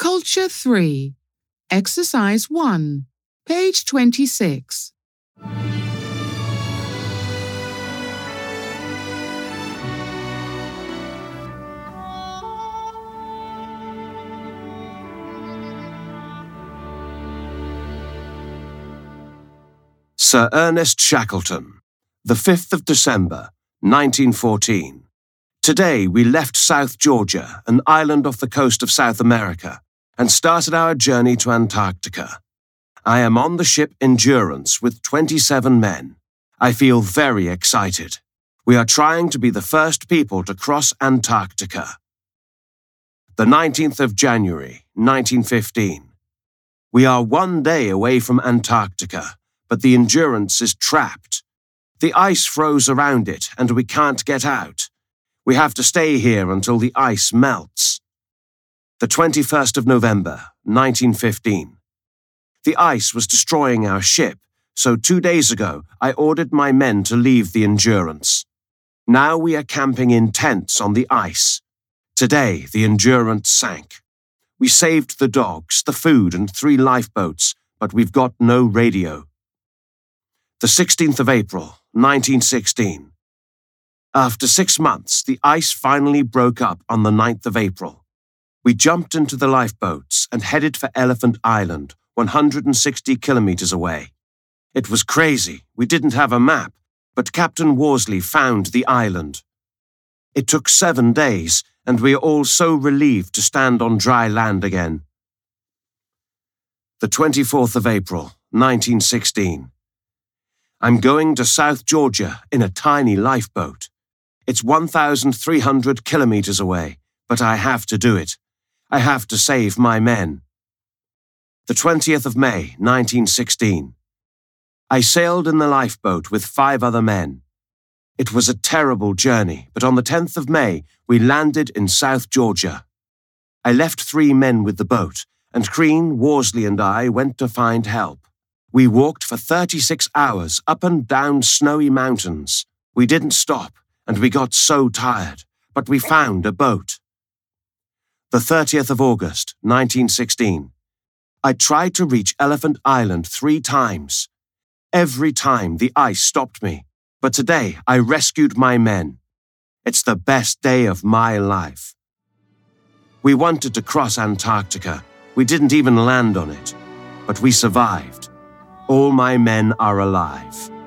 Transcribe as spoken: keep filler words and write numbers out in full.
Culture three, Exercise one, page twenty-six. Sir Ernest Shackleton, the fifth of December, nineteen fourteen. Today we left South Georgia, an island off the coast of South America, and started our journey to Antarctica. I am on the ship Endurance with twenty-seven men. I feel very excited. We are trying to be the first people to cross Antarctica. The nineteenth of January, nineteen fifteen. We are one day away from Antarctica, but the Endurance is trapped. The ice froze around it and we can't get out. We have to stay here until the ice melts. The twenty-first of November, nineteen fifteen. The ice was destroying our ship, so two days ago I ordered my men to leave the Endurance. Now we are camping in tents on the ice. Today the Endurance sank. We saved the dogs, the food and three lifeboats, but we've got no radio. The sixteenth of April, nineteen sixteen. After six months, the ice finally broke up on the ninth of April. We jumped into the lifeboats and headed for Elephant Island, one hundred sixty kilometers away. It was crazy. We didn't have a map, but Captain Worsley found the island. It took seven days, and we are all so relieved to stand on dry land again. The twenty-fourth of April, nineteen sixteen. I'm going to South Georgia in a tiny lifeboat. It's one thousand three hundred kilometers away, but I have to do it. I have to save my men. The twentieth of May, nineteen sixteen. I sailed in the lifeboat with five other men. It was a terrible journey, but on the tenth of May, we landed in South Georgia. I left three men with the boat, and Crean, Worsley and I went to find help. We walked for thirty-six hours up and down snowy mountains. We didn't stop, and we got so tired, but we found a boat. The thirtieth of August, nineteen sixteen. I tried to reach Elephant Island three times. Every time the ice stopped me, but today I rescued my men. It's the best day of my life. We wanted to cross Antarctica. We didn't even land on it, but we survived. All my men are alive.